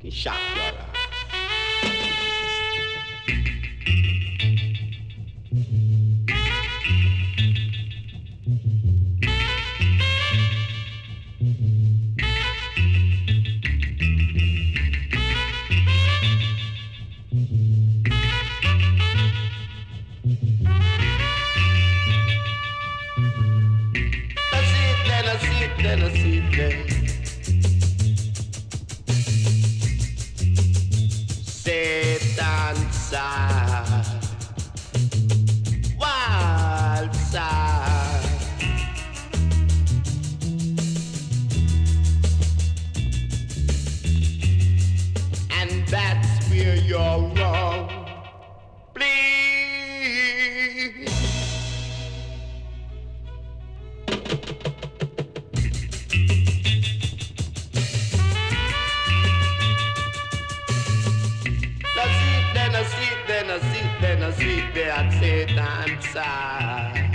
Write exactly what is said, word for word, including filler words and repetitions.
Can shock y'all out. Then I see them. Satan side, wild side. And that's where you're wrong. Please. Then I see, then I see there at Satan's side.